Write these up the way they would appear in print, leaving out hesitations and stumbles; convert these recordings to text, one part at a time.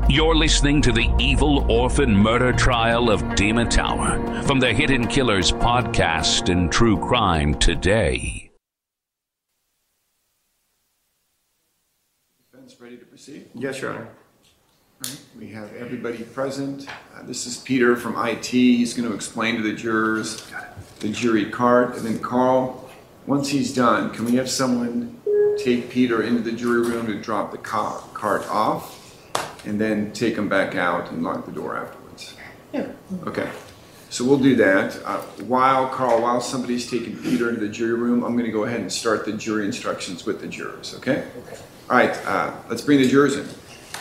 You're listening to the evil orphan murder trial of Dima Tower from the Hidden Killers podcast and True Crime Today. Defense ready to proceed? Yes, Your Honor. All right. We have everybody present. This is Peter from IT. He's going to explain to the jurors the jury card. And then Carl, once he's done, can we have someone take Peter into the jury room to drop the card off? And then take them back out and lock the door afterwards. Yeah. Okay. So we'll do that. While somebody's taking Peter into the jury room, I'm going to go ahead and start the jury instructions with the jurors, okay? Okay. All right, let's bring the jurors in.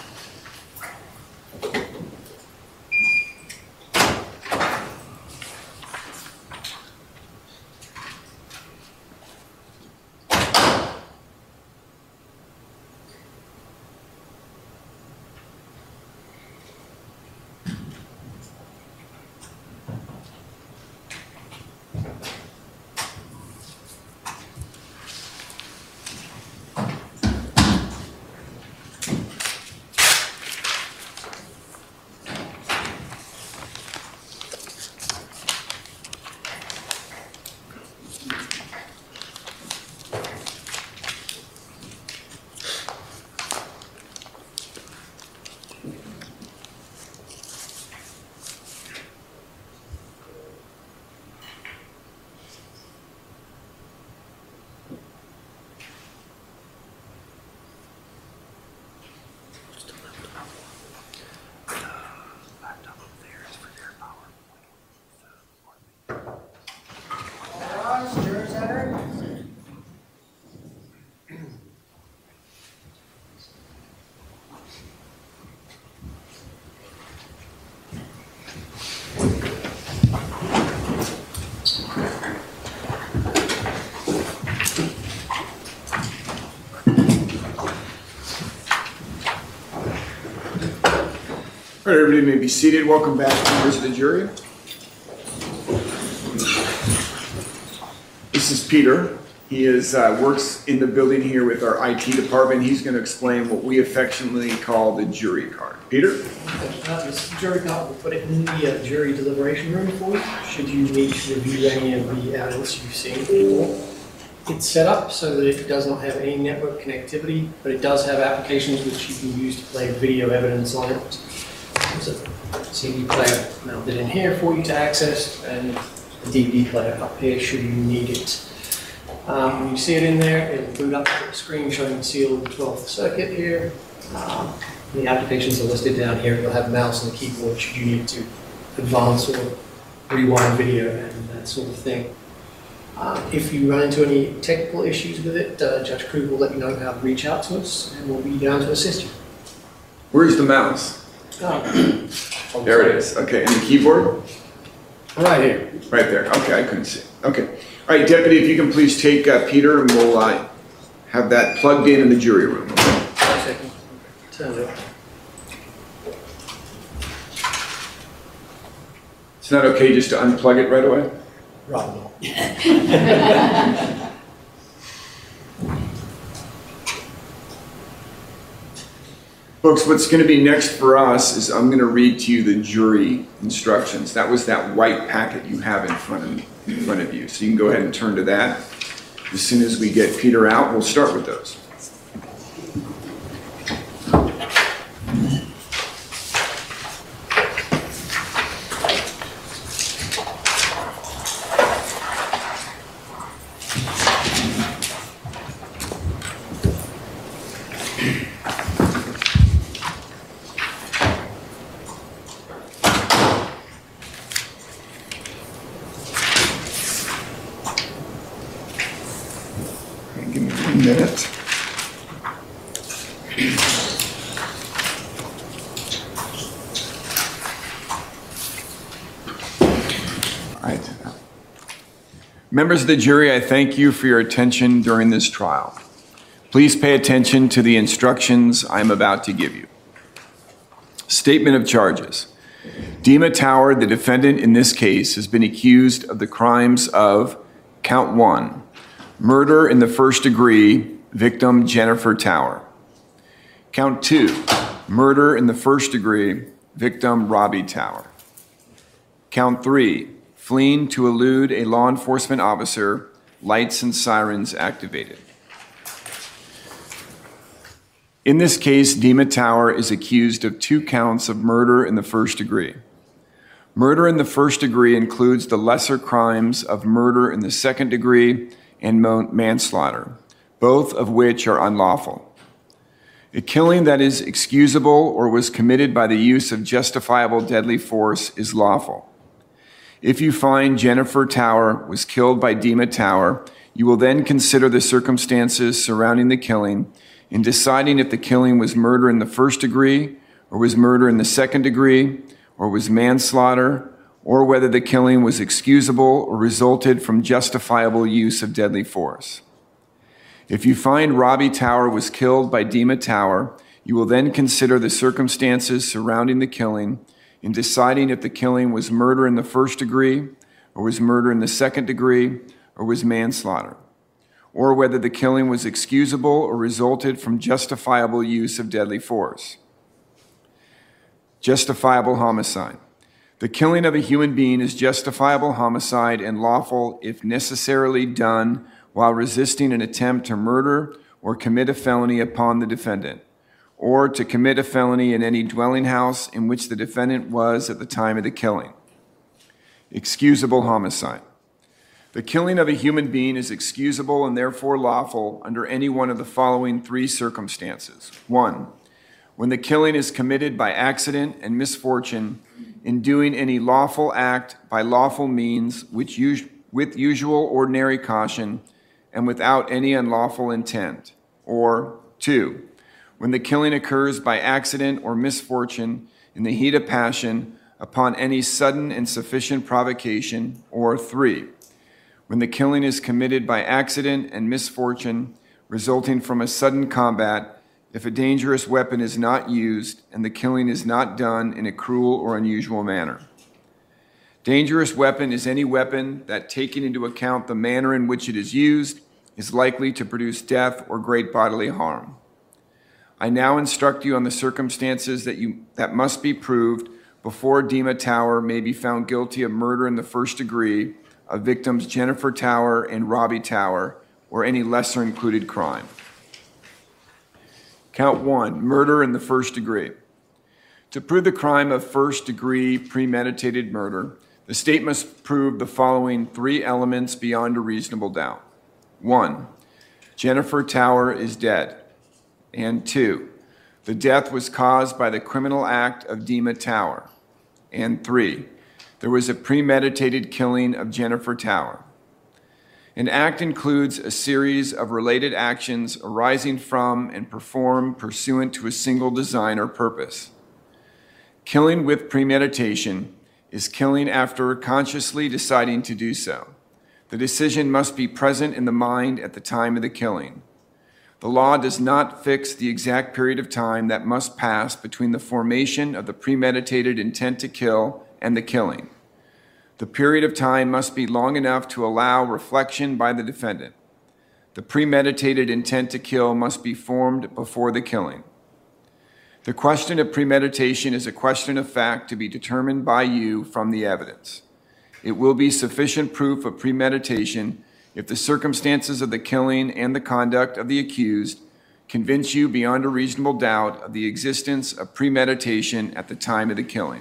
All right, everybody may be seated. Welcome back, members of the jury. This is Peter. He works in the building here with our IT department. He's going to explain what we affectionately call the jury card. Peter? This jury card, we'll put it in the jury deliberation room for you, should you need to review any of the evidence you've seen before. It's set up so that it does not have any network connectivity, but it does have applications which you can use to play video evidence on it. There's a CD player mounted in here for you to access, and a DVD player up here should you need it. When you see it in there, it'll boot up the screen showing the sealed 12th circuit here. The applications are listed down here. You'll have a mouse and a keyboard should you need to advance or rewind video and that sort of thing. If you run into any technical issues with it, Judge Krug will let you know how to reach out to us, and we'll be down to assist you. Where's the mouse? There it is. Okay, and the keyboard? Right here. Right there. Okay, I couldn't see. Okay. All right, Deputy, if you can please take Peter, and we'll have that plugged in the jury room. Okay? 1 second. Turn it up. It's not okay just to unplug it right away? Right. Folks, what's going to be next for us is I'm going to read to you the jury instructions. That was that white packet you have in front of you. So you can go ahead and turn to that. As soon as we get Peter out, we'll start with those. Give me 1 minute. All right. Members of the jury, I thank you for your attention during this trial. Please pay attention to the instructions I'm about to give you. Statement of charges. Dima Tower, the defendant in this case, has been accused of the crimes of count 1, murder in the first degree, victim Jennifer Tower. Count 2, Murder in the first degree, victim Robbie Tower. Count 3, fleeing to elude a law enforcement officer, lights and sirens activated. In this case, Dima Tower is accused of 2 counts of murder in the first degree. Murder in the first degree includes the lesser crimes of murder in the second degree and manslaughter, both of which are unlawful. A killing that is excusable or was committed by the use of justifiable deadly force is lawful. If you find Jennifer Tower was killed by Dima Tower, you will then consider the circumstances surrounding the killing in deciding if the killing was murder in the first degree, or was murder in the second degree, or was manslaughter, or whether the killing was excusable or resulted from justifiable use of deadly force. If you find Robbie Tower was killed by Dima Tower, you will then consider the circumstances surrounding the killing in deciding if the killing was murder in the first degree, or was murder in the second degree, or was manslaughter, or whether the killing was excusable or resulted from justifiable use of deadly force. Justifiable homicide. The killing of a human being is justifiable homicide and lawful if necessarily done while resisting an attempt to murder or commit a felony upon the defendant, or to commit a felony in any dwelling house in which the defendant was at the time of the killing. Excusable homicide. The killing of a human being is excusable and therefore lawful under any one of the following 3 circumstances. 1, when the killing is committed by accident and misfortune in doing any lawful act by lawful means with usual ordinary caution and without any unlawful intent. Or 2, when the killing occurs by accident or misfortune in the heat of passion upon any sudden and sufficient provocation. Or 3, when the killing is committed by accident and misfortune resulting from a sudden combat if a dangerous weapon is not used and the killing is not done in a cruel or unusual manner. Dangerous weapon is any weapon that, taking into account the manner in which it is used, is likely to produce death or great bodily harm. I now instruct you on the circumstances that must be proved before Dima Tower may be found guilty of murder in the first degree of victims Jennifer Tower and Robbie Tower, or any lesser included crime. Count 1, murder in the first degree. To prove the crime of first degree premeditated murder, the state must prove the following 3 elements beyond a reasonable doubt. 1, Jennifer Tower is dead. And 2, the death was caused by the criminal act of Dima Tower. And 3, there was a premeditated killing of Jennifer Tower. An act includes a series of related actions arising from and performed pursuant to a single design or purpose. Killing with premeditation is killing after consciously deciding to do so. The decision must be present in the mind at the time of the killing. The law does not fix the exact period of time that must pass between the formation of the premeditated intent to kill and the killing. The period of time must be long enough to allow reflection by the defendant. The premeditated intent to kill must be formed before the killing. The question of premeditation is a question of fact to be determined by you from the evidence. It will be sufficient proof of premeditation if the circumstances of the killing and the conduct of the accused convince you beyond a reasonable doubt of the existence of premeditation at the time of the killing.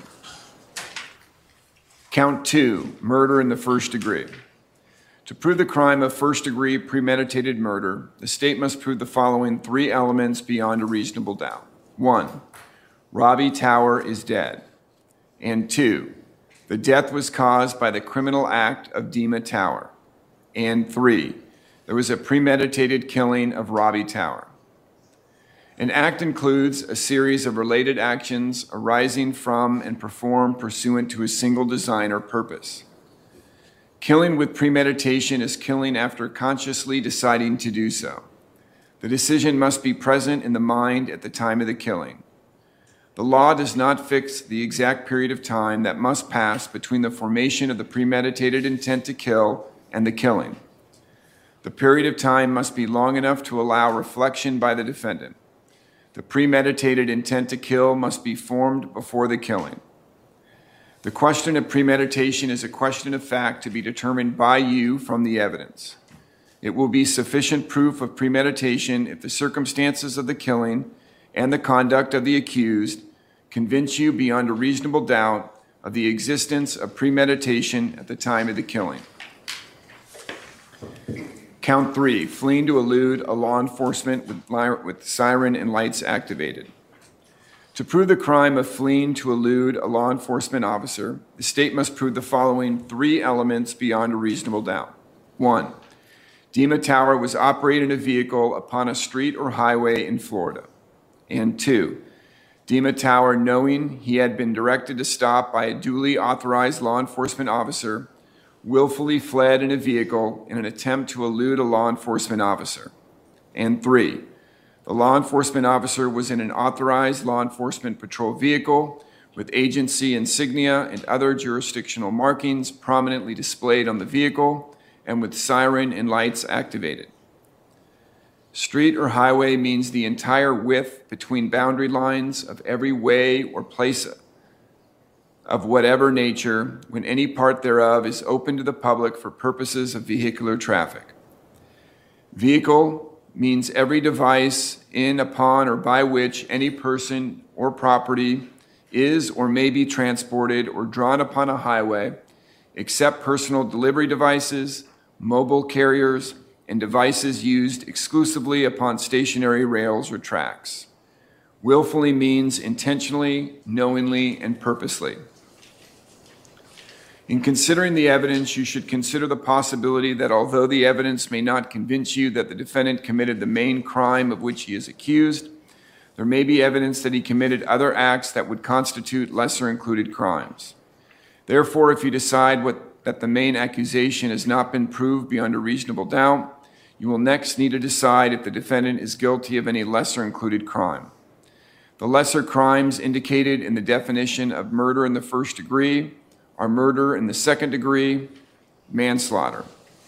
Count 2, murder in the first degree. To prove the crime of first-degree premeditated murder, the state must prove the following 3 elements beyond a reasonable doubt. 1, Robbie Tower is dead. And 2, the death was caused by the criminal act of Dima Tower. And 3, there was a premeditated killing of Robbie Tower. An act includes a series of related actions arising from and performed pursuant to a single design or purpose. Killing with premeditation is killing after consciously deciding to do so. The decision must be present in the mind at the time of the killing. The law does not fix the exact period of time that must pass between the formation of the premeditated intent to kill and the killing. The period of time must be long enough to allow reflection by the defendant. The premeditated intent to kill must be formed before the killing. The question of premeditation is a question of fact to be determined by you from the evidence. It will be sufficient proof of premeditation if the circumstances of the killing and the conduct of the accused convince you beyond a reasonable doubt of the existence of premeditation at the time of the killing. Count 3, fleeing to elude a law enforcement with siren and lights activated. To prove the crime of fleeing to elude a law enforcement officer, the state must prove the following 3 elements beyond a reasonable doubt. 1, Dima Tower was operating a vehicle upon a street or highway in Florida. And 2, Dima Tower, knowing he had been directed to stop by a duly authorized law enforcement officer, willfully fled in a vehicle in an attempt to elude a law enforcement officer. And 3, the law enforcement officer was in an authorized law enforcement patrol vehicle with agency insignia and other jurisdictional markings prominently displayed on the vehicle and with siren and lights activated. Street or highway means the entire width between boundary lines of every way or place of whatever nature, when any part thereof is open to the public for purposes of vehicular traffic. Vehicle means every device in, upon, or by which any person or property is or may be transported or drawn upon a highway, except personal delivery devices, mobile carriers, and devices used exclusively upon stationary rails or tracks. Willfully means intentionally, knowingly, and purposely. In considering the evidence, you should consider the possibility that although the evidence may not convince you that the defendant committed the main crime of which he is accused, there may be evidence that he committed other acts that would constitute lesser included crimes. Therefore, if you decide that the main accusation has not been proved beyond a reasonable doubt, you will next need to decide if the defendant is guilty of any lesser included crime. The lesser crimes indicated in the definition of murder in the first degree are murder in the second degree, manslaughter.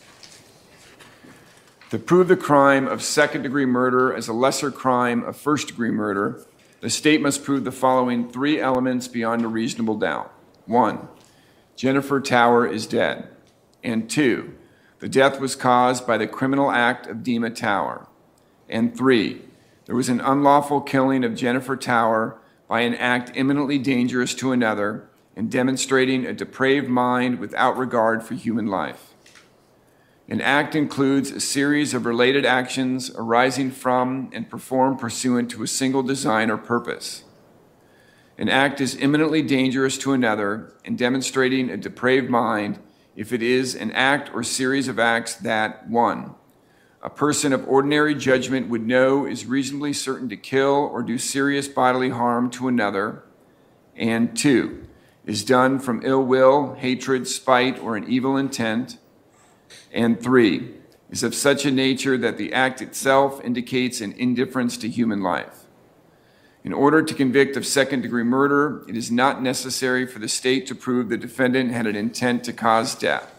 To prove the crime of second-degree murder as a lesser crime of first-degree murder, the state must prove the following 3 elements beyond a reasonable doubt. 1, Jennifer Tower is dead. And 2, the death was caused by the criminal act of Dima Tower. And 3, there was an unlawful killing of Jennifer Tower by an act imminently dangerous to another and demonstrating a depraved mind without regard for human life. An act includes a series of related actions arising from and performed pursuant to a single design or purpose. An act is imminently dangerous to another and demonstrating a depraved mind if it is an act or series of acts that, 1, a person of ordinary judgment would know is reasonably certain to kill or do serious bodily harm to another, and 2, is done from ill will, hatred, spite, or an evil intent, and 3, is of such a nature that the act itself indicates an indifference to human life. In order to convict of second-degree murder, it is not necessary for the state to prove the defendant had an intent to cause death.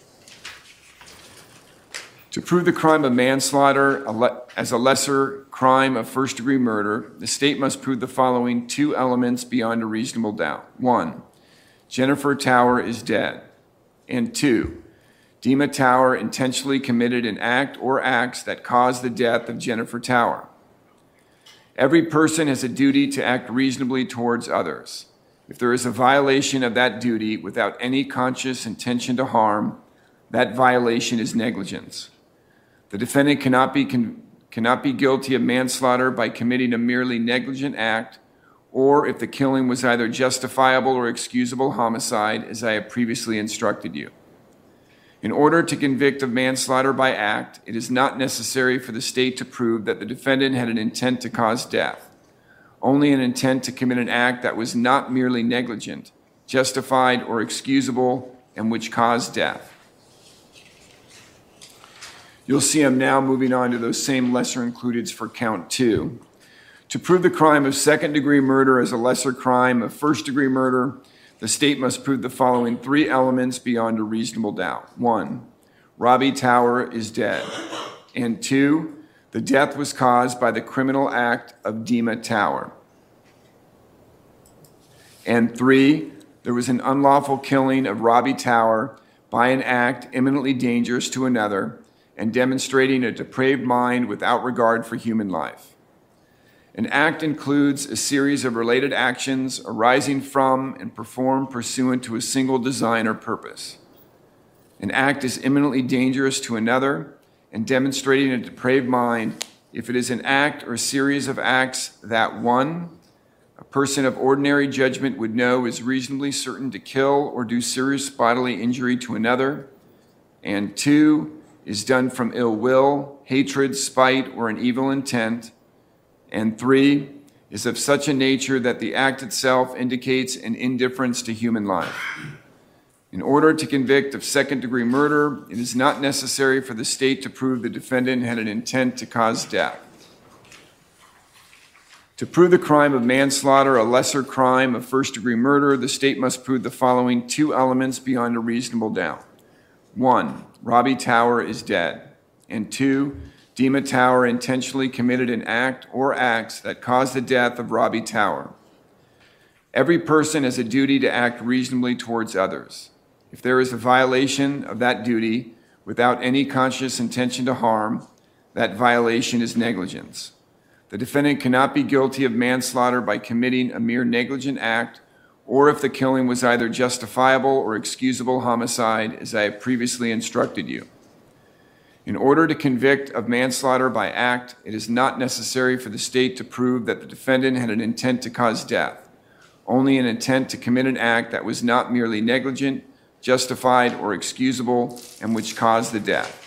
To prove the crime of manslaughter as a lesser crime of first-degree murder, the state must prove the following 2 elements beyond a reasonable doubt. 1, Jennifer Tower is dead. And 2, Dima Tower intentionally committed an act or acts that caused the death of Jennifer Tower. Every person has a duty to act reasonably towards others. If there is a violation of that duty without any conscious intention to harm, that violation is negligence. The defendant cannot be guilty of manslaughter by committing a merely negligent act, or if the killing was either justifiable or excusable homicide, as I have previously instructed you. In order to convict of manslaughter by act, it is not necessary for the state to prove that the defendant had an intent to cause death, only an intent to commit an act that was not merely negligent, justified, or excusable, and which caused death. You'll see I'm now moving on to those same lesser includeds for count 2. To prove the crime of second-degree murder as a lesser crime of first-degree murder, the state must prove the following 3 elements beyond a reasonable doubt. 1, Robbie Tower is dead. And 2, The death was caused by the criminal act of Dima Tower. And 3, there was an unlawful killing of Robbie Tower by an act imminently dangerous to another and demonstrating a depraved mind without regard for human life. An act includes a series of related actions arising from and performed pursuant to a single design or purpose. An act is imminently dangerous to another and demonstrating a depraved mind if it is an act or series of acts that 1, a person of ordinary judgment would know is reasonably certain to kill or do serious bodily injury to another, and 2, is done from ill will, hatred, spite, or an evil intent, and 3, is of such a nature that the act itself indicates an indifference to human life. In order to convict of second-degree murder, it is not necessary for the state to prove the defendant had an intent to cause death. To prove the crime of manslaughter, a lesser crime of first-degree murder, the state must prove the following 2 elements beyond a reasonable doubt. 1, Robbie Tower is dead. And 2, Dima Tower intentionally committed an act or acts that caused the death of Robbie Tower. Every person has a duty to act reasonably towards others. If there is a violation of that duty without any conscious intention to harm, that violation is negligence. The defendant cannot be guilty of manslaughter by committing a mere negligent act, or if the killing was either justifiable or excusable homicide, as I have previously instructed you. In order to convict of manslaughter by act, it is not necessary for the state to prove that the defendant had an intent to cause death, only an intent to commit an act that was not merely negligent, justified, or excusable, and which caused the death.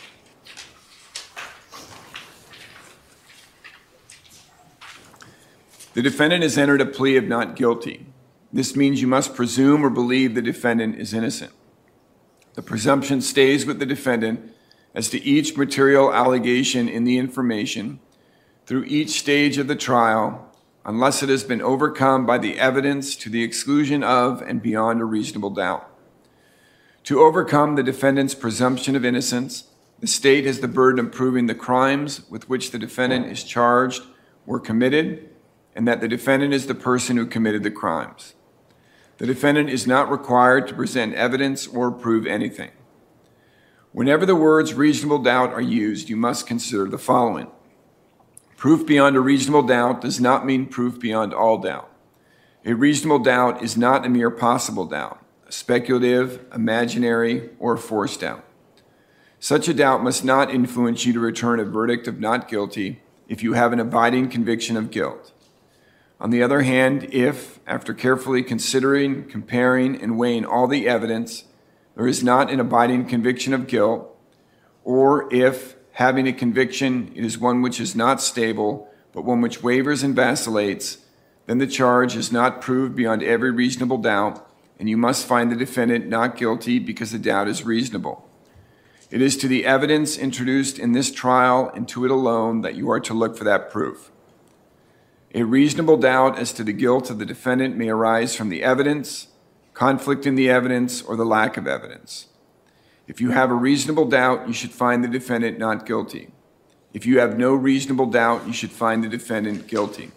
The defendant has entered a plea of not guilty. This means you must presume or believe the defendant is innocent. The presumption stays with the defendant as to each material allegation in the information through each stage of the trial, unless it has been overcome by the evidence to the exclusion of and beyond a reasonable doubt. To overcome the defendant's presumption of innocence, the state has the burden of proving the crimes with which the defendant is charged were committed, and that the defendant is the person who committed the crimes. The defendant is not required to present evidence or prove anything. Whenever the words reasonable doubt are used, you must consider the following. Proof beyond a reasonable doubt does not mean proof beyond all doubt. A reasonable doubt is not a mere possible doubt, a speculative, imaginary, or forced doubt. Such a doubt must not influence you to return a verdict of not guilty if you have an abiding conviction of guilt. On the other hand, if, after carefully considering, comparing, and weighing all the evidence, there is not an abiding conviction of guilt, or if, having a conviction, it is one which is not stable, but one which wavers and vacillates, then the charge is not proved beyond every reasonable doubt, and you must find the defendant not guilty because the doubt is reasonable. It is to the evidence introduced in this trial and to it alone that you are to look for that proof. A reasonable doubt as to the guilt of the defendant may arise from the evidence, conflict in the evidence, or the lack of evidence. If you have a reasonable doubt, you should find the defendant not guilty. If you have no reasonable doubt, you should find the defendant guilty.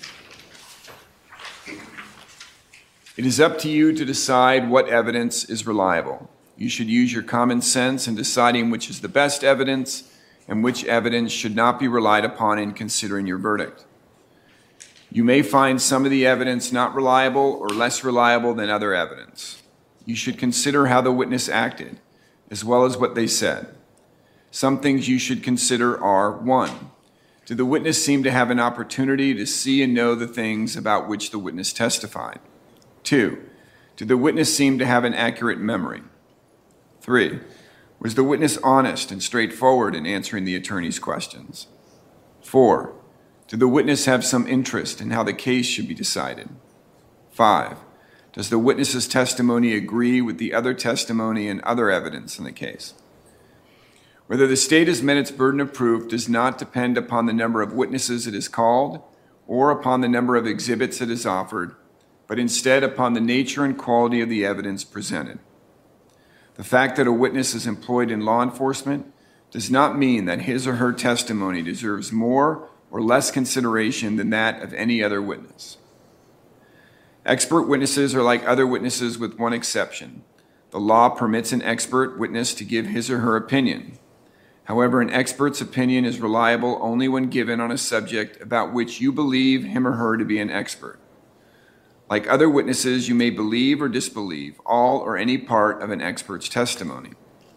It is up to you to decide what evidence is reliable. You should use your common sense in deciding which is the best evidence and which evidence should not be relied upon in considering your verdict. You may find some of the evidence not reliable or less reliable than other evidence. You should consider how the witness acted, as well as what they said. Some things you should consider are: 1, did the witness seem to have an opportunity to see and know the things about which the witness testified? 2, did the witness seem to have an accurate memory? 3, was the witness honest and straightforward in answering the attorney's questions? 4, did the witness have some interest in how the case should be decided? 5, does the witness's testimony agree with the other testimony and other evidence in the case? Whether the state has met its burden of proof does not depend upon the number of witnesses it has called or upon the number of exhibits it has offered, but instead upon the nature and quality of the evidence presented. The fact that a witness is employed in law enforcement does not mean that his or her testimony deserves more or less consideration than that of any other witness. Expert witnesses are like other witnesses with one exception. The law permits an expert witness to give his or her opinion. However, an expert's opinion is reliable only when given on a subject about which you believe him or her to be an expert. Like other witnesses, you may believe or disbelieve all or any part of an expert's testimony.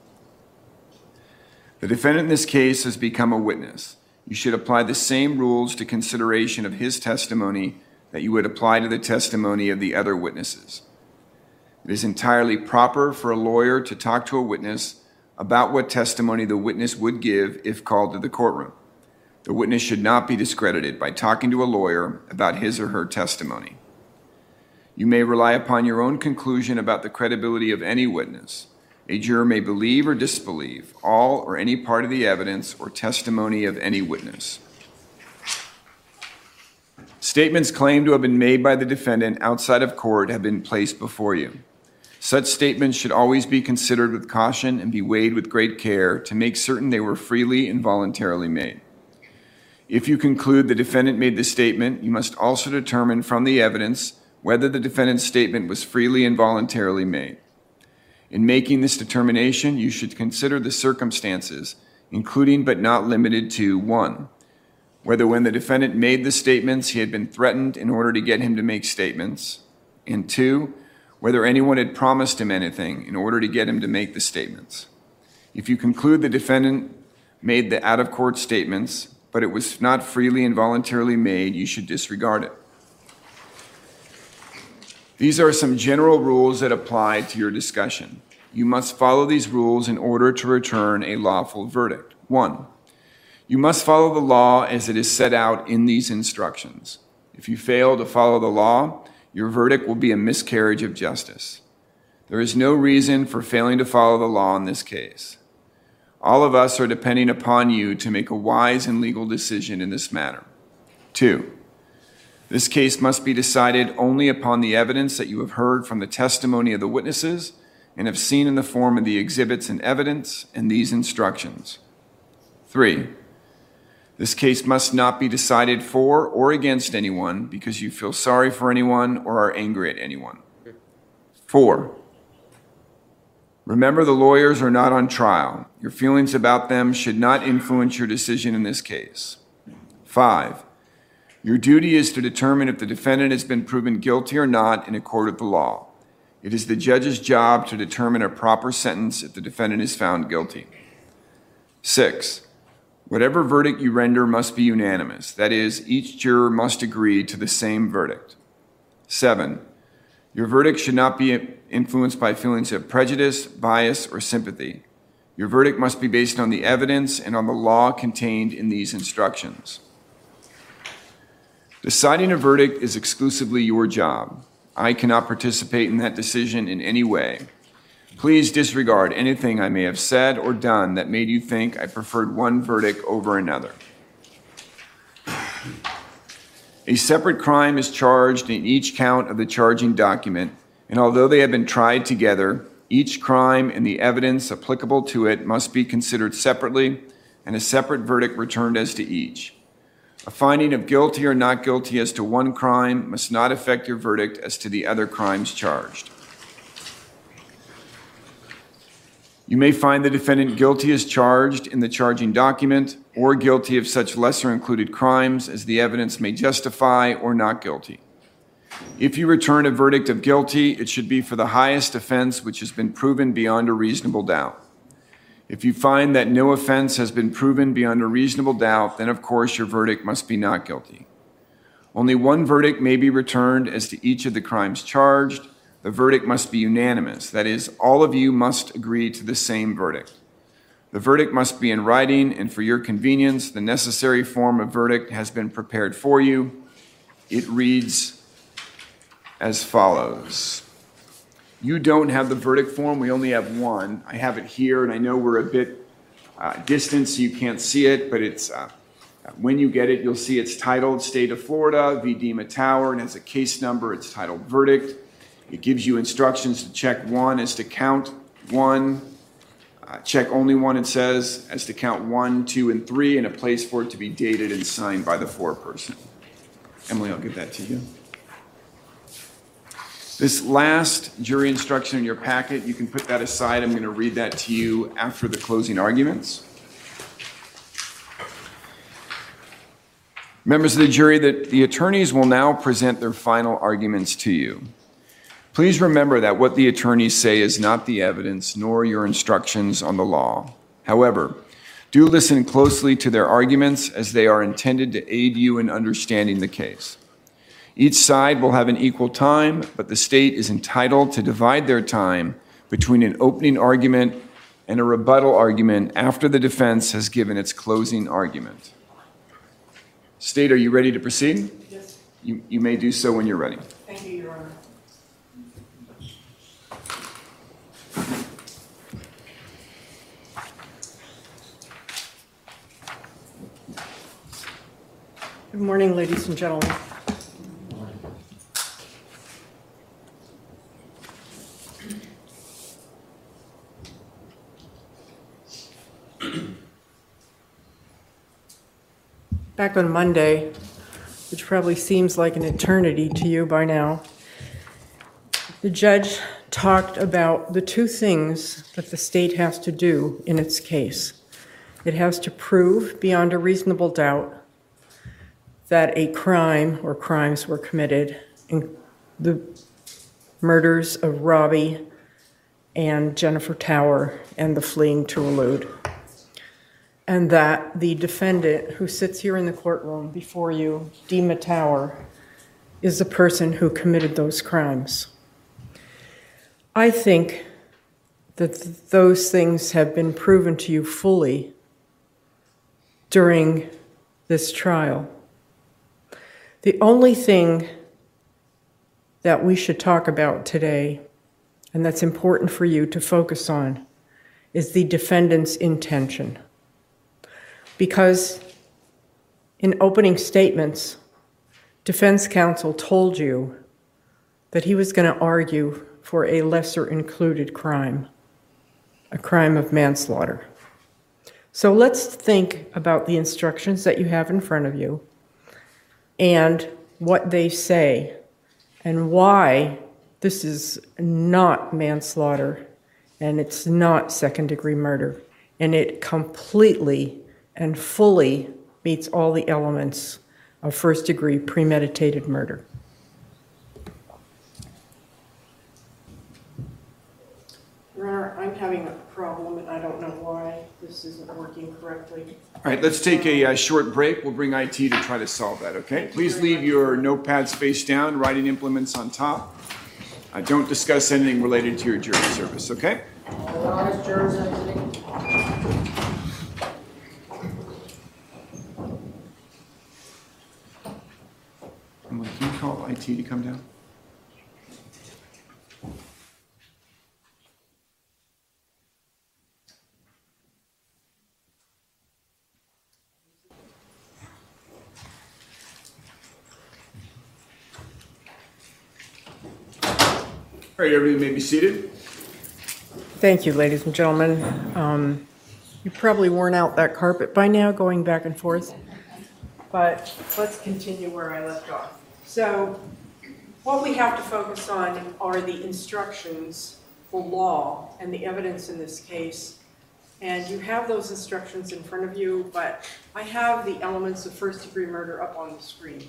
The defendant in this case has become a witness. You should apply the same rules to consideration of his testimony that you would apply to the testimony of the other witnesses. It is entirely proper for a lawyer to talk to a witness about what testimony the witness would give if called to the courtroom. The witness should not be discredited by talking to a lawyer about his or her testimony. You may rely upon your own conclusion about the credibility of any witness. A juror may believe or disbelieve all or any part of the evidence or testimony of any witness. Statements claimed to have been made by the defendant outside of court have been placed before you. Such statements should always be considered with caution and be weighed with great care to make certain they were freely and voluntarily made. If you conclude the defendant made the statement, you must also determine from the evidence whether the defendant's statement was freely and voluntarily made. In making this determination, you should consider the circumstances, including but not limited to 1. Whether when the defendant made the statements he had been threatened in order to get him to make statements, and 2, whether anyone had promised him anything in order to get him to make the statements. If you conclude the defendant made the out-of-court statements, but it was not freely and voluntarily made, you should disregard it. These are some general rules that apply to your discussion. You must follow these rules in order to return a lawful verdict. 1. You must follow the law as it is set out in these instructions. If you fail to follow the law, your verdict will be a miscarriage of justice. There is no reason for failing to follow the law in this case. All of us are depending upon you to make a wise and legal decision in this matter. 2. This case must be decided only upon the evidence that you have heard from the testimony of the witnesses and have seen in the form of the exhibits and evidence and these instructions. 3. This case must not be decided for or against anyone because you feel sorry for anyone or are angry at anyone. 4. Remember, the lawyers are not on trial. Your feelings about them should not influence your decision in this case. 5. Your duty is to determine if the defendant has been proven guilty or not in accord with the law. It is the judge's job to determine a proper sentence if the defendant is found guilty. 6. Whatever verdict you render must be unanimous. That is, each juror must agree to the same verdict. 7. Your verdict should not be influenced by feelings of prejudice, bias, or sympathy. Your verdict must be based on the evidence and on the law contained in these instructions. Deciding a verdict is exclusively your job. I cannot participate in that decision in any way. Please disregard anything I may have said or done that made you think I preferred one verdict over another. A separate crime is charged in each count of the charging document, and although they have been tried together, each crime and the evidence applicable to it must be considered separately and a separate verdict returned as to each. A finding of guilty or not guilty as to one crime must not affect your verdict as to the other crimes charged. You may find the defendant guilty as charged in the charging document or guilty of such lesser included crimes as the evidence may justify or not guilty. If you return a verdict of guilty, it should be for the highest offense which has been proven beyond a reasonable doubt. If you find that no offense has been proven beyond a reasonable doubt, then of course your verdict must be not guilty. Only one verdict may be returned as to each of the crimes charged. The verdict must be unanimous. That is, all of you must agree to the same verdict. The verdict must be in writing, and for your convenience, the necessary form of verdict has been prepared for you. It reads as follows. You don't have the verdict form. We only have one. I have it here, and I know we're a bit distant, so you can't see it, but it's when you get it, you'll see it's titled State of Florida v. Dima Tower, and has a case number. It's titled Verdict. It gives you instructions to check one as to count one, Check only one, it says, as to count 1, 2, and 3, and a place for it to be dated and signed by the foreperson. Emily, I'll give that to you. This last jury instruction in your packet, you can put that aside. I'm going to read that to you after the closing arguments. Members of the jury, the attorneys will now present their final arguments to you. Please remember that what the attorneys say is not the evidence nor your instructions on the law. However, do listen closely to their arguments as they are intended to aid you in understanding the case. Each side will have an equal time, but the state is entitled to divide their time between an opening argument and a rebuttal argument after the defense has given its closing argument. State, are you ready to proceed? Yes. You may do so when you're ready. Thank you, Your Honor. Good morning, ladies and gentlemen. Back on Monday, which probably seems like an eternity to you by now, the judge talked about the two things that the state has to do in its case. It has to prove beyond a reasonable doubt that a crime or crimes were committed in the murders of Robbie and Jennifer Tower and the fleeing to elude. And that the defendant who sits here in the courtroom before you, Dima Tower, is the person who committed those crimes. I think that those things have been proven to you fully during this trial. The only thing that we should talk about today, and that's important for you to focus on, is the defendant's intention. Because in opening statements, defense counsel told you that he was going to argue for a lesser included crime, a crime of manslaughter. So let's think about the instructions that you have in front of you and what they say and why this is not manslaughter and it's not second-degree murder, and it completely and fully meets all the elements of first-degree premeditated murder. Your Honor, I'm having a problem, and I don't know why this isn't working correctly. All right, let's take a short break. We'll bring IT to try to solve that, okay? Please leave your notepads face down, writing implements on top. Don't discuss anything related to your jury service, okay? All honest jurors exiting. Emily, can you call IT to come down? All right, everybody may be seated. Thank you, ladies and gentlemen. You've probably worn out that carpet by now, going back and forth, but let's continue where I left off. So what we have to focus on are the instructions for law and the evidence in this case. And you have those instructions in front of you, but I have the elements of first-degree murder up on the screen.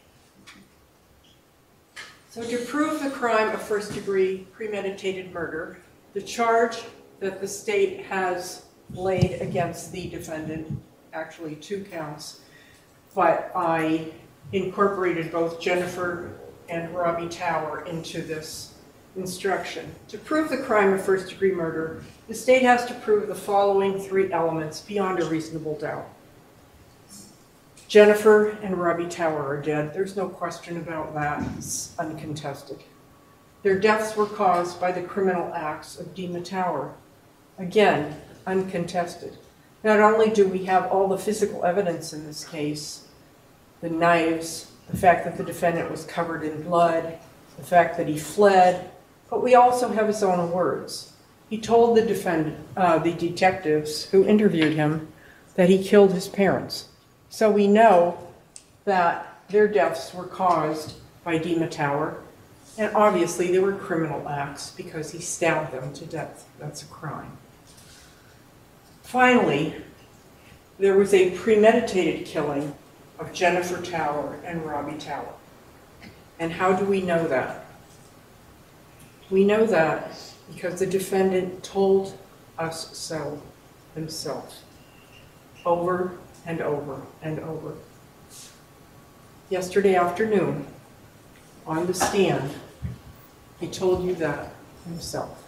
So to prove the crime of first-degree premeditated murder, the charge that the state has laid against the defendant, actually 2 counts, but I incorporated both Jennifer and Robbie Tower into this instruction. To prove the crime of first-degree murder, the state has to prove the following 3 elements beyond a reasonable doubt. Jennifer and Robbie Tower are dead. There's no question about that. It's uncontested. Their deaths were caused by the criminal acts of Dima Tower. Again, uncontested. Not only do we have all the physical evidence in this case, the knives, the fact that the defendant was covered in blood, the fact that he fled, but we also have his own words. He told the detectives who interviewed him that he killed his parents. So we know that their deaths were caused by Dima Tower, and obviously they were criminal acts because he stabbed them to death. That's a crime. Finally, there was a premeditated killing of Jennifer Tower and Robbie Tower. And how do we know that? We know that because the defendant told us so himself, over and over and over. Yesterday afternoon, on the stand, he told you that himself.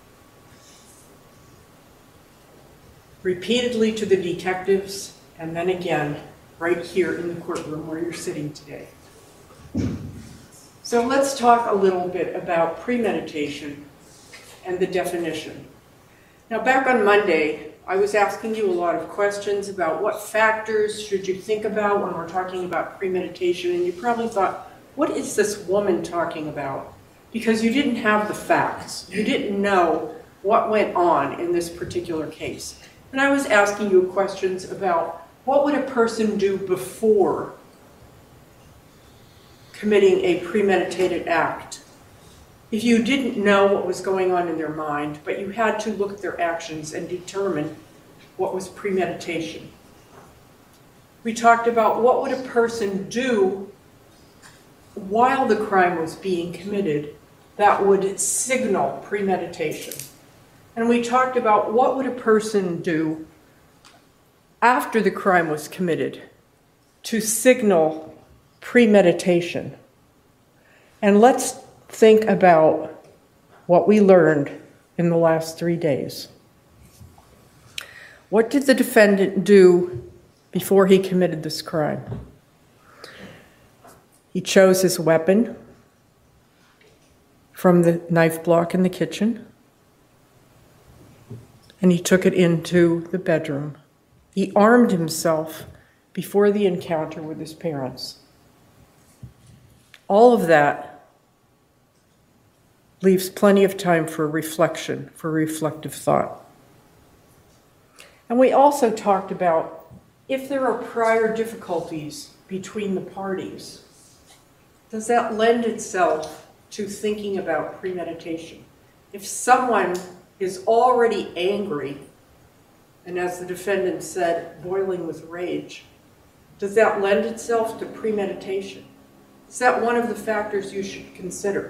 Repeatedly to the detectives, and then again, right here in the courtroom where you're sitting today. So let's talk a little bit about premeditation and the definition. Now, back on Monday, I was asking you a lot of questions about what factors should you think about when we're talking about premeditation, and you probably thought, what is this woman talking about? Because you didn't have the facts. You didn't know what went on in this particular case. And I was asking you questions about what would a person do before committing a premeditated act. If you didn't know what was going on in their mind, but you had to look at their actions and determine what was premeditation. We talked about what would a person do while the crime was being committed that would signal premeditation. And we talked about what would a person do after the crime was committed to signal premeditation. And let's think about what we learned in the last 3 days. What did the defendant do before he committed this crime? He chose his weapon from the knife block in the kitchen, and he took it into the bedroom. He armed himself before the encounter with his parents. All of that leaves plenty of time for reflection, for reflective thought. And we also talked about if there are prior difficulties between the parties, does that lend itself to thinking about premeditation? If someone is already angry, and as the defendant said, boiling with rage, does that lend itself to premeditation? Is that one of the factors you should consider?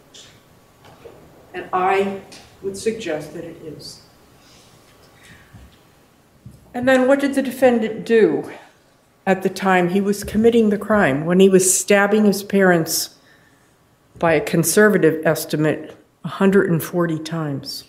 And I would suggest that it is. And then what did the defendant do at the time he was committing the crime, when he was stabbing his parents by a conservative estimate 140 times?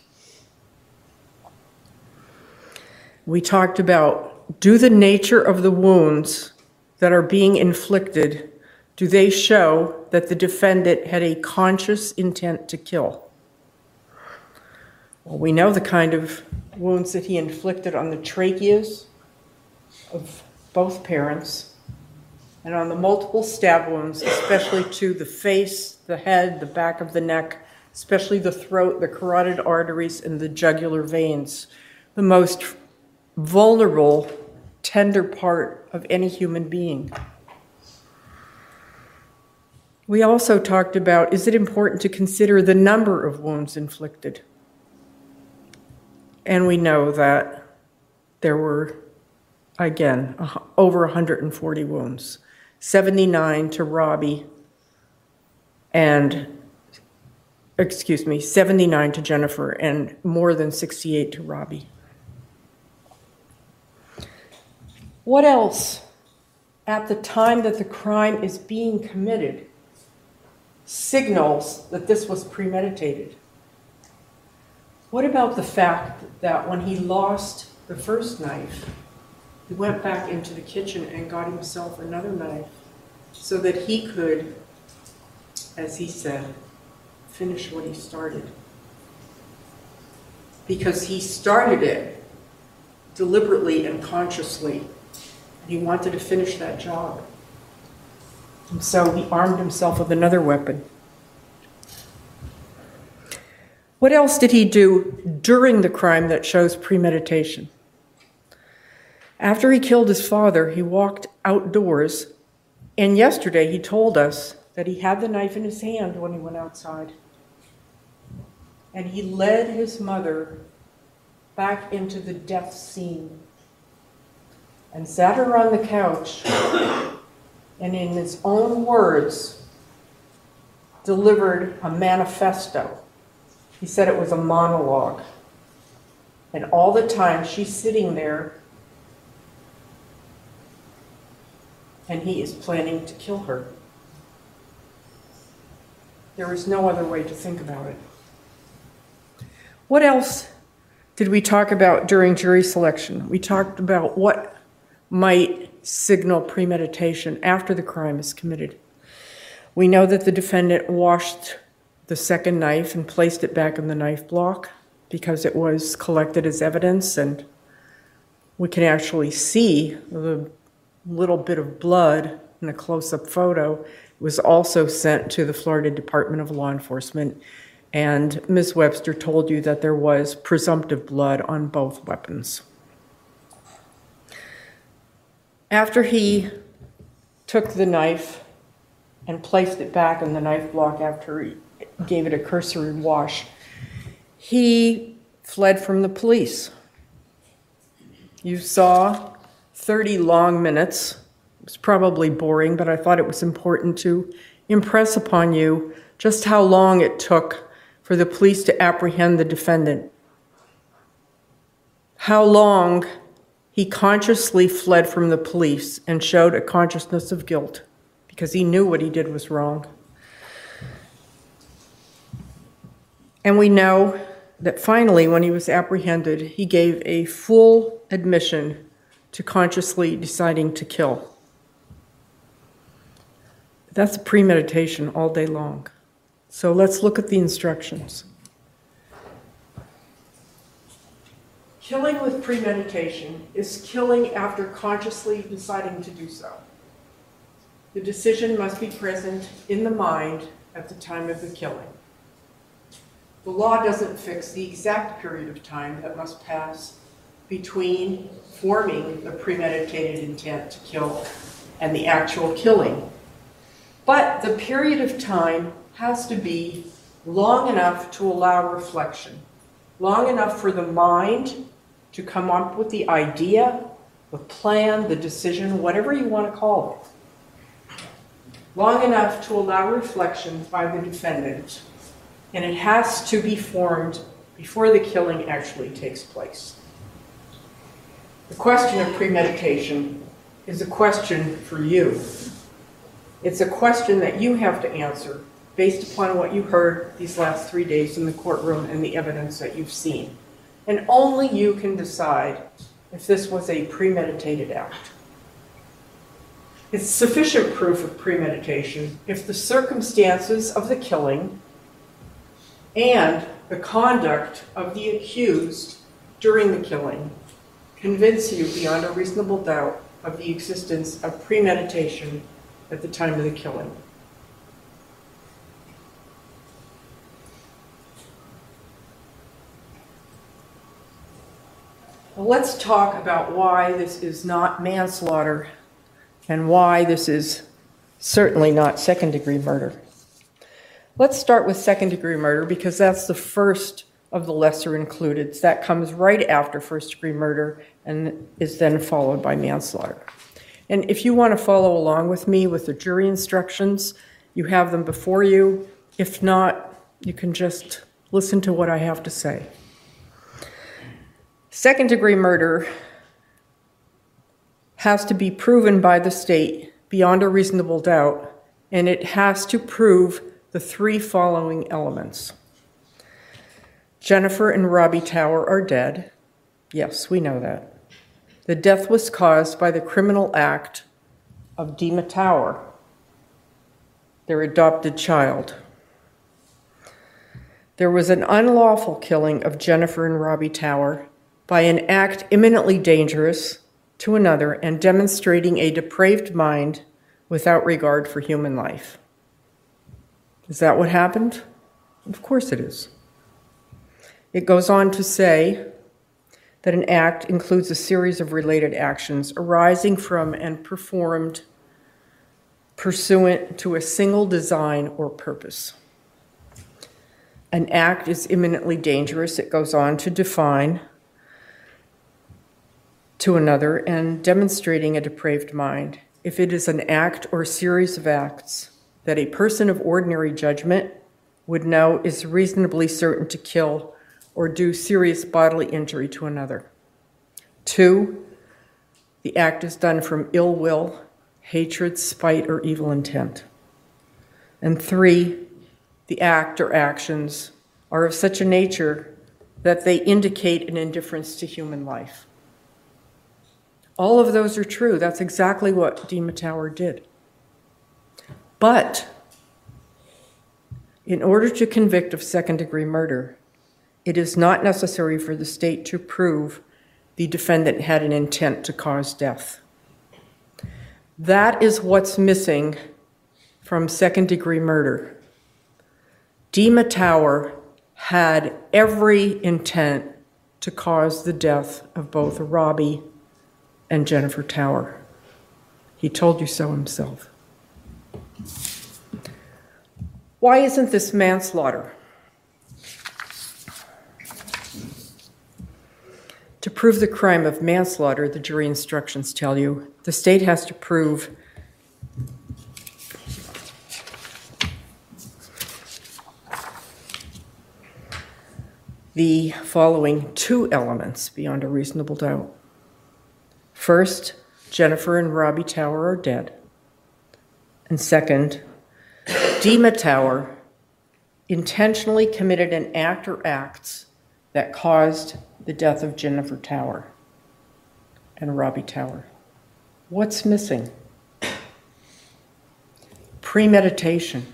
We talked about, do the nature of the wounds that are being inflicted, do they show that the defendant had a conscious intent to kill? Well, we know the kind of wounds that he inflicted on the tracheas of both parents and on the multiple stab wounds, especially to the face, the head, the back of the neck, especially the throat, the carotid arteries, and the jugular veins, the most vulnerable, tender part of any human being. We also talked about, is it important to consider the number of wounds inflicted? And we know that there were, again, over 140 wounds, 79 to Robbie, 79 to Jennifer, and more than 68 to Robbie. What else, at the time that the crime is being committed, signals that this was premeditated? What about the fact that when he lost the first knife, he went back into the kitchen and got himself another knife so that he could, as he said, finish what he started? Because he started it deliberately and consciously, and he wanted to finish that job. And so he armed himself with another weapon. What else did he do during the crime that shows premeditation? After he killed his father, he walked outdoors, and yesterday he told us that he had the knife in his hand when he went outside. And he led his mother back into the death scene and sat her on the couch and in his own words delivered a manifesto. He said it was a monologue. And all the time she's sitting there and he is planning to kill her. There is no other way to think about it. What else did we talk about during jury selection? We talked about what might signal premeditation after the crime is committed. We know that the defendant washed the second knife and placed it back in the knife block because it was collected as evidence, and we can actually see the little bit of blood in a close-up photo. It was also sent to the Florida Department of Law Enforcement, and Ms. Webster told you that there was presumptive blood on both weapons. After he took the knife and placed it back in the knife block after he gave it a cursory wash, he fled from the police. You saw 30 long minutes. It was probably boring, but I thought it was important to impress upon you just how long it took for the police to apprehend the defendant. How long he consciously fled from the police and showed a consciousness of guilt because he knew what he did was wrong. And we know that finally, when he was apprehended, he gave a full admission to consciously deciding to kill. That's premeditation all day long. So let's look at the instructions. Killing with premeditation is killing after consciously deciding to do so. The decision must be present in the mind at the time of the killing. The law doesn't fix the exact period of time that must pass between forming the premeditated intent to kill and the actual killing. But the period of time has to be long enough to allow reflection, long enough for the mind to come up with the idea, the plan, the decision, whatever you want to call it. Long enough to allow reflection by the defendant, and it has to be formed before the killing actually takes place. The question of premeditation is a question for you. It's a question that you have to answer based upon what you heard these last 3 days in the courtroom and the evidence that you've seen. And only you can decide if this was a premeditated act. It's sufficient proof of premeditation if the circumstances of the killing and the conduct of the accused during the killing convince you beyond a reasonable doubt of the existence of premeditation at the time of the killing. Well, let's talk about why this is not manslaughter and why this is certainly not second-degree murder. Let's start with second-degree murder because that's the first of the lesser included. That comes right after first-degree murder and is then followed by manslaughter. And if you want to follow along with me with the jury instructions, you have them before you. If not, you can just listen to what I have to say. Second-degree murder has to be proven by the state beyond a reasonable doubt, and it has to prove the three following elements. Jennifer and Robbie Tower are dead. Yes, we know that. The death was caused by the criminal act of Dima Tower, their adopted child. There was an unlawful killing of Jennifer and Robbie Tower by an act imminently dangerous to another and demonstrating a depraved mind without regard for human life. Is that what happened? Of course it is. It goes on to say that an act includes a series of related actions arising from and performed pursuant to a single design or purpose. An act is imminently dangerous, it goes on to define to another and demonstrating a depraved mind if it is an act or series of acts that a person of ordinary judgment would know is reasonably certain to kill or do serious bodily injury to another. 2, the act is done from ill will, hatred, spite, or evil intent. And 3, the act or actions are of such a nature that they indicate an indifference to human life. All of those are true. That's exactly what Dima Tower did. But in order to convict of second-degree murder, it is not necessary for the state to prove the defendant had an intent to cause death. That is what's missing from second-degree murder. Dima Tower had every intent to cause the death of both Robbie and Jennifer Tower. He told you so himself. Why isn't this manslaughter? To prove the crime of manslaughter, the jury instructions tell you, the state has to prove the following 2 elements beyond a reasonable doubt. First, Jennifer and Robbie Tower are dead. And second, Dima Tower intentionally committed an act or acts that caused the death of Jennifer Tower and Robbie Tower. What's missing? Premeditation.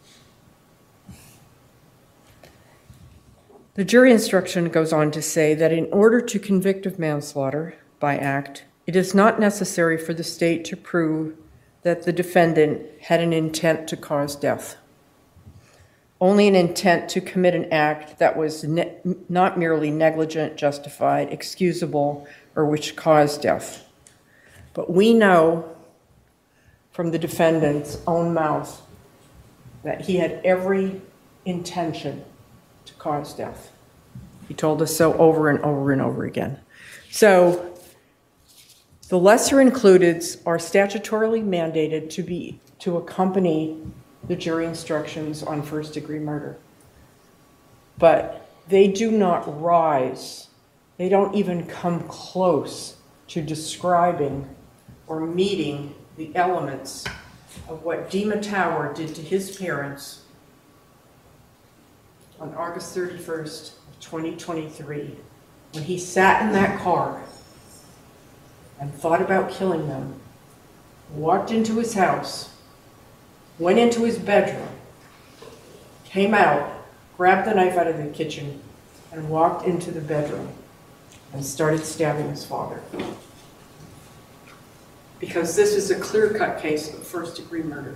The jury instruction goes on to say that in order to convict of manslaughter by act, it is not necessary for the state to prove that the defendant had an intent to cause death. Only an intent to commit an act that was not merely negligent, justified, excusable, or which caused death. But we know from the defendant's own mouth that he had every intention to cause death. He told us so over and over and over again. So the lesser includeds are statutorily mandated to accompany the jury instructions on first-degree murder. But they do not rise, they don't even come close to describing or meeting the elements of what Dima Tower did to his parents on August 31st, 2023, when he sat in that car and thought about killing them, walked into his house, went into his bedroom, came out, grabbed the knife out of the kitchen, and walked into the bedroom and started stabbing his father. Because this is a clear-cut case of first-degree murder.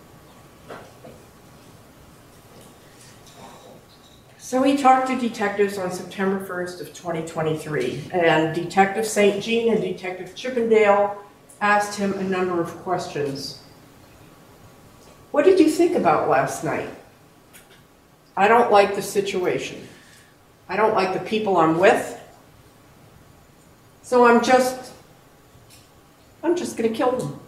So he talked to detectives on September 1st of 2023, and Detective St. Jean and Detective Chippendale asked him a number of questions. What did you think about last night? I don't like the situation. I don't like the people I'm with. So I'm just going to kill them.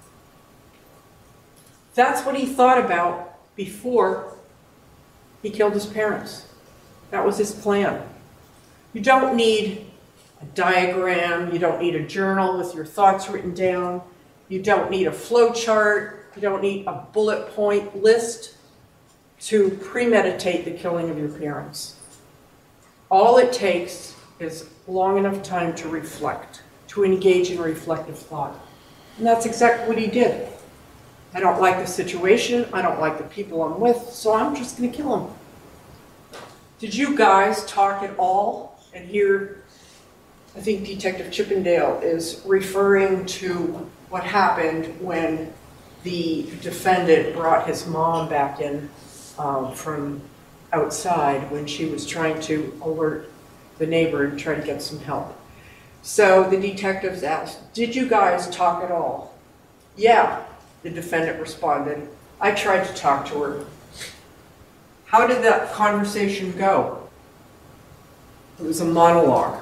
That's what he thought about before he killed his parents. That was his plan. You don't need a diagram. You don't need a journal with your thoughts written down. You don't need a flow chart. You don't need a bullet point list to premeditate the killing of your parents. All it takes is long enough time to reflect, to engage in reflective thought. And that's exactly what he did. I don't like the situation. I don't like the people I'm with, so I'm just going to kill them. Did you guys talk at all? And here, I think Detective Chippendale is referring to what happened when the defendant brought his mom back in from outside when she was trying to alert the neighbor and try to get some help. So the detectives asked, "Did you guys talk at all?" "Yeah," the defendant responded. "I tried to talk to her." "How did that conversation go?" "It was a monologue."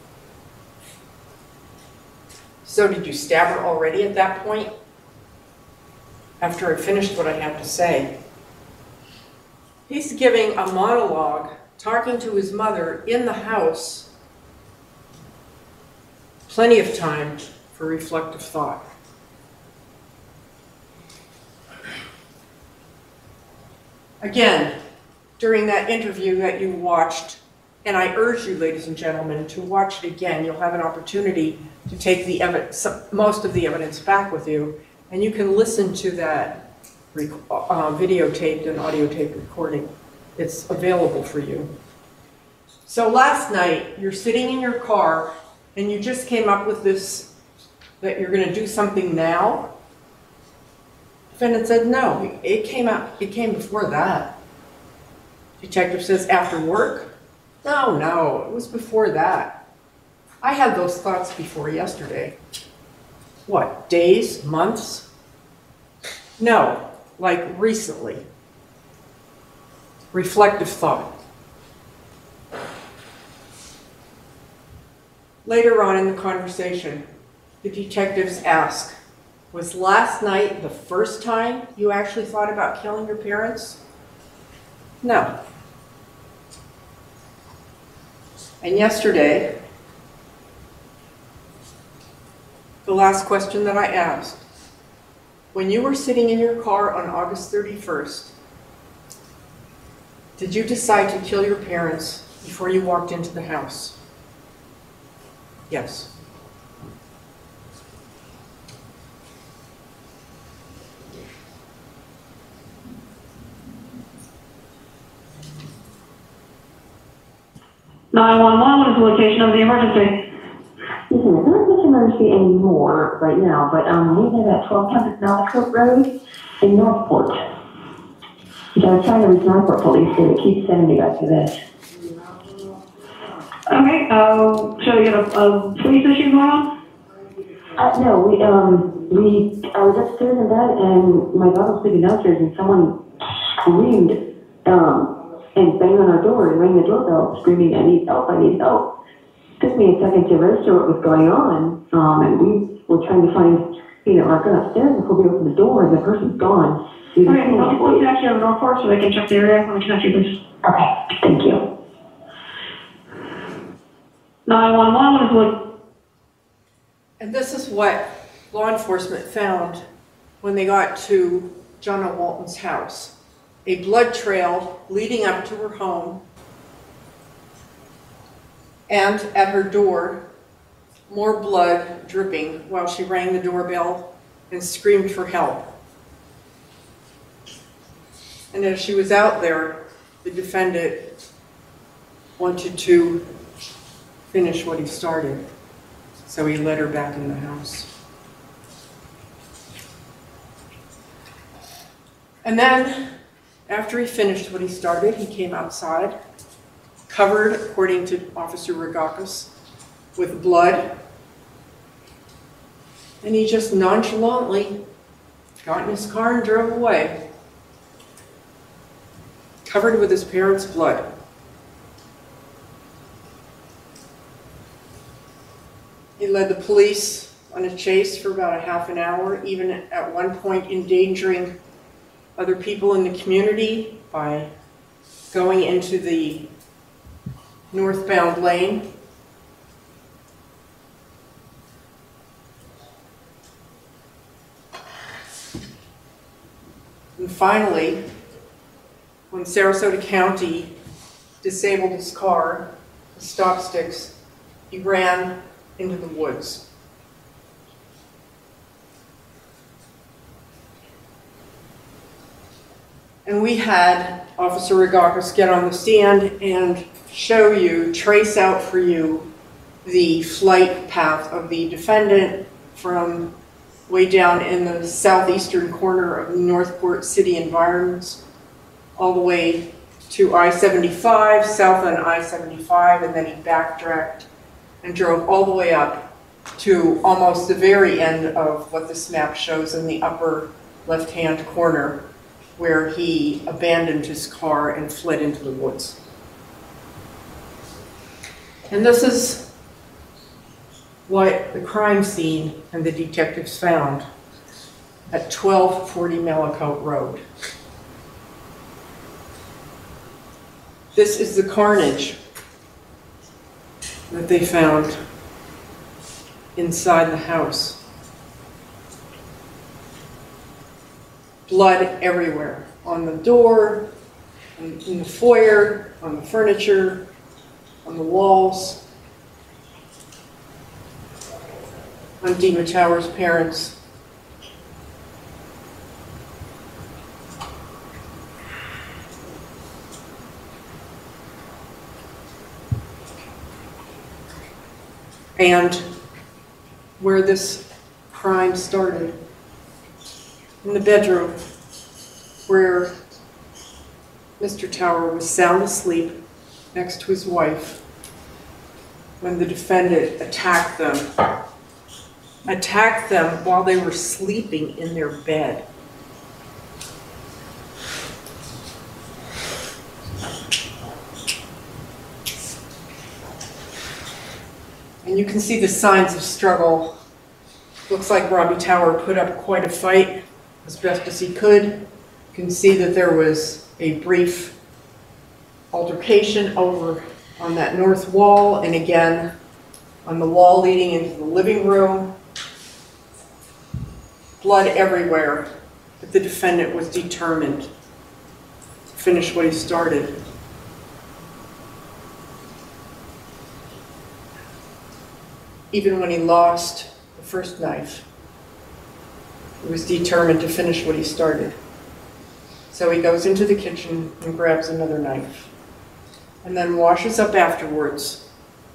"So did you stab her already at that point?" "After I finished what I had to say." He's giving a monologue, talking to his mother in the house. Plenty of time for reflective thought. Again, during that interview that you watched, and I urge you, ladies and gentlemen, to watch it again. You'll have an opportunity to take the most of the evidence back with you, and you can listen to that videotaped and audio tape recording. It's available for you. So last night, you're sitting in your car, and you just came up with this, that you're going to do something now? Defendant said, "No, it came before that." Detective says, "After work?" No, it was before that. I had those thoughts before yesterday." "What, days, months?" "No, like recently." Reflective thought. Later on in the conversation, the detectives ask, "Was last night the first time you actually thought about killing your parents?" "No." "And yesterday?" The last question that I asked, when you were sitting in your car on August 31st, did you decide to kill your parents before you walked into the house? "Yes." "911, what is the location of the emergency?" Listen, it's not much emergency anymore right now, but we live at 1200 Northport Road in Northport. So I was trying to reach Northport Police, and it keeps sending me back to this. Okay, so you got a police issue going on? No, I was upstairs in bed, and my daughter was sleeping downstairs, and someone screamed, and banged on our door and rang the doorbell, screaming, "I need help, I need help." Took me a second to register what was going on, and we were trying to find, our gun upstairs before we opened the door, and the person's gone. Okay, well, the police actually have a Northport so they can check the area. Let me connect you, please. Okay, thank you. 911, what is the And this is what law enforcement found when they got to Jonna Walton's house. A blood trail leading up to her home, and at her door, more blood dripping while she rang the doorbell and screamed for help. And as she was out there, the defendant wanted to finish what he started, so he led her back in the house. And then, after he finished what he started, he came outside, covered, according to Officer Ragakis, with blood, and he just nonchalantly got in his car and drove away, covered with his parents' blood. He led the police on a chase for about a half an hour, even at one point endangering other people in the community by going into the northbound lane. And finally, when Sarasota County disabled his car with stop sticks, he ran into the woods. And we had Officer Ragakis get on the stand and show you, trace out for you, the flight path of the defendant from way down in the southeastern corner of Northport city environs all the way to I-75, south on I-75, and then he backtracked and drove all the way up to almost the very end of what this map shows in the upper left-hand corner, where he abandoned his car and fled into the woods. And this is what the crime scene and the detectives found at 1240 Mallicote Road. This is the carnage that they found inside the house. Blood everywhere, on the door, in the foyer, on the furniture, on the walls, on Dima Tower's parents. And where this crime started, in the bedroom where Mr. Tower was sound asleep next to his wife when the defendant attacked them while they were sleeping in their bed. And you can see the signs of struggle. Looks like Robbie Tower put up quite a fight as best as he could. You can see that there was a brief altercation over on that north wall, and again on the wall leading into the living room. Blood everywhere, but the defendant was determined to finish what he started. Even when he lost the first knife, he was determined to finish what he started. So he goes into the kitchen and grabs another knife, and then washes up afterwards.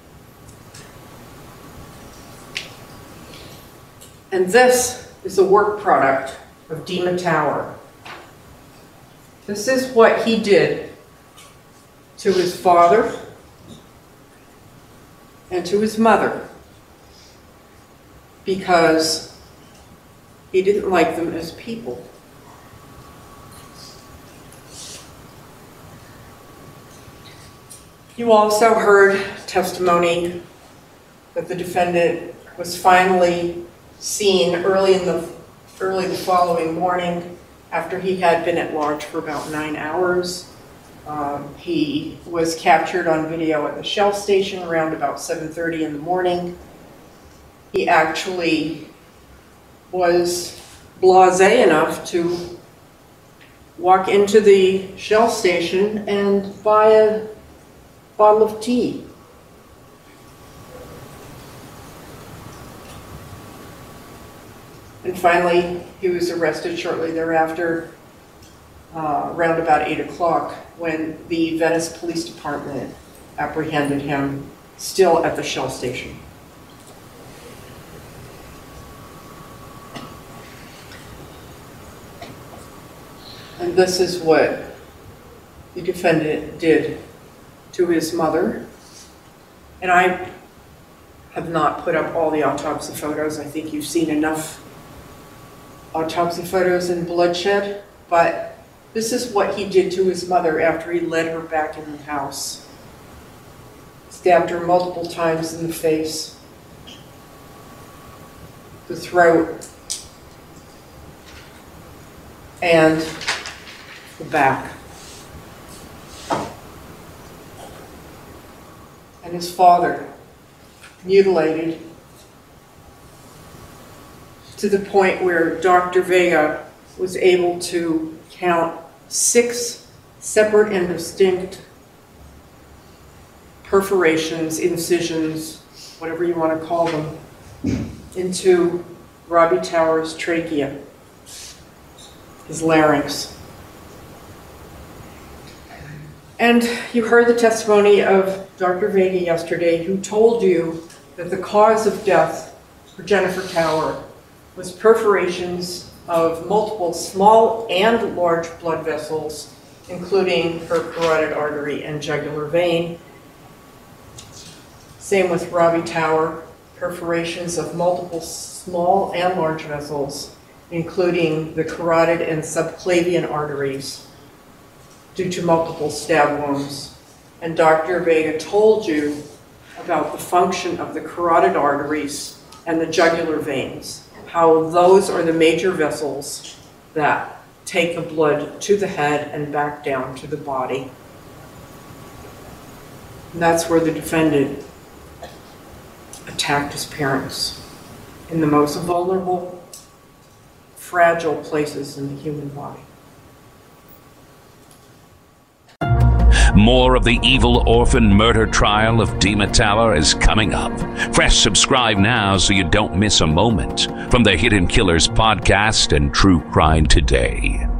And this is a work product of Dima Tower. This is what he did to his father and to his mother, because he didn't like them as people. You also heard testimony that the defendant was finally seen early the following morning after he had been at large for about 9 hours. He was captured on video at the Shell station around about 7:30 in the morning. He actually was blasé enough to walk into the Shell station and buy a bottle of tea. And finally, he was arrested shortly thereafter, around about 8 o'clock, when the Venice Police Department apprehended him, still at the Shell station. And this is what the defendant did to his mother. And I have not put up all the autopsy photos. I think you've seen enough autopsy photos and bloodshed, but this is what he did to his mother after he led her back in the house. Stabbed her multiple times in the face, the throat, and the back. And his father, mutilated to the point where Dr. Vega was able to count 6 separate and distinct perforations, incisions, whatever you want to call them, into Robbie Tower's trachea, his larynx. And you heard the testimony of Dr. Vega yesterday, who told you that the cause of death for Jennifer Tower was perforations of multiple small and large blood vessels including her carotid artery and jugular vein. Same with Robbie Tower, perforations of multiple small and large vessels, including the carotid and subclavian arteries, due to multiple stab wounds. And Dr. Vega told you about the function of the carotid arteries and the jugular veins, how those are the major vessels that take the blood to the head and back down to the body. And that's where the defendant attacked his parents, in the most vulnerable, fragile places in the human body. More of the evil orphan murder trial of Dima Tower is coming up. Press subscribe now so you don't miss a moment from the Hidden Killers podcast and True Crime Today.